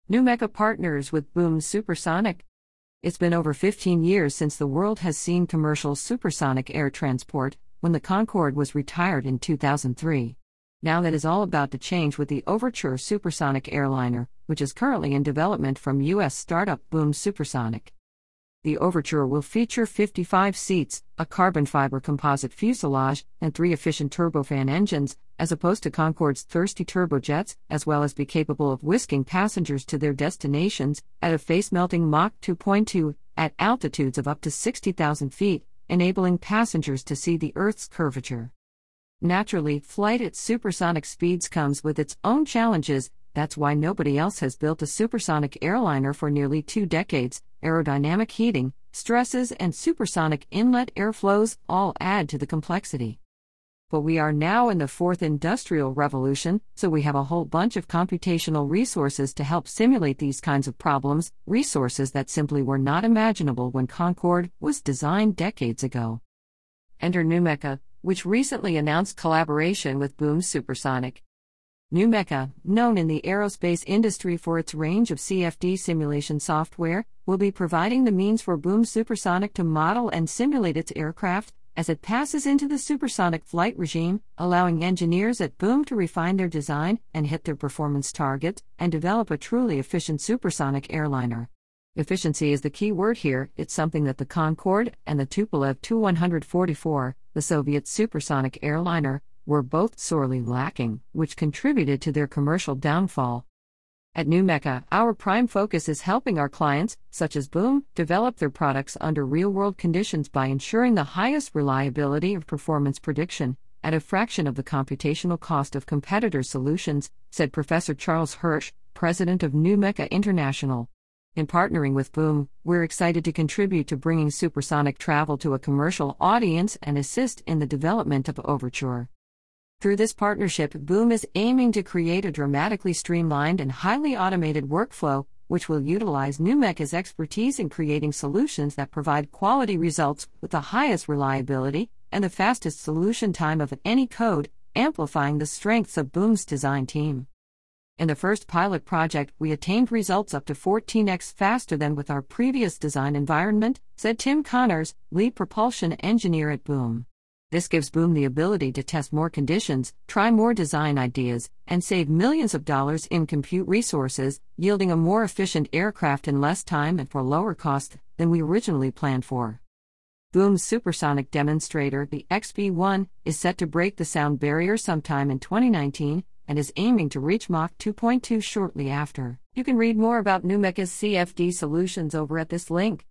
NewMeka partners with Boom Supersonic. It's been over 15 years since the world has seen commercial supersonic air transport, when the Concorde was retired in 2003. Now that is all about to change with the Overture supersonic airliner, which is currently in development from U.S. startup Boom Supersonic. The Overture will feature 55 seats, a carbon fiber composite fuselage, and 3 efficient turbofan engines, as opposed to Concorde's thirsty turbojets, as well as be capable of whisking passengers to their destinations at a face-melting Mach 2.2 at altitudes of up to 60,000 feet, enabling passengers to see the Earth's curvature. Naturally, flight at supersonic speeds comes with its own challenges. That's why nobody else has built a supersonic airliner for nearly 2 decades. Aerodynamic heating, stresses, and supersonic inlet airflows all add to the complexity. But we are now in the 4th industrial revolution, so we have a whole bunch of computational resources to help simulate these kinds of problems, resources that simply were not imaginable when Concorde was designed decades ago. Enter NewMeka, which recently announced collaboration with Boom Supersonic. NewMeka, known in the aerospace industry for its range of CFD simulation software, will be providing the means for Boom Supersonic to model and simulate its aircraft as it passes into the supersonic flight regime, allowing engineers at Boom to refine their design and hit their performance targets and develop a truly efficient supersonic airliner. Efficiency is the key word here. It's something that the Concorde and the Tupolev Tu-144, the Soviet supersonic airliner, were both sorely lacking, which contributed to their commercial downfall. At NewMeka, our prime focus is helping our clients, such as Boom, develop their products under real-world conditions by ensuring the highest reliability of performance prediction, at a fraction of the computational cost of competitor solutions, said Professor Charles Hirsch, president of NewMeka International. In partnering with Boom, we're excited to contribute to bringing supersonic travel to a commercial audience and assist in the development of Overture. Through this partnership, Boom is aiming to create a dramatically streamlined and highly automated workflow, which will utilize NewMeka's expertise in creating solutions that provide quality results with the highest reliability and the fastest solution time of any code, amplifying the strengths of Boom's design team. In the first pilot project, we attained results up to 14x faster than with our previous design environment, said Tim Connors, lead propulsion engineer at Boom. This gives Boom the ability to test more conditions, try more design ideas, and save millions of dollars in compute resources, yielding a more efficient aircraft in less time and for lower cost than we originally planned for. Boom's supersonic demonstrator, the XB-1, is set to break the sound barrier sometime in 2019 and is aiming to reach Mach 2.2 shortly after. You can read more about NewMeka's CFD solutions over at this link.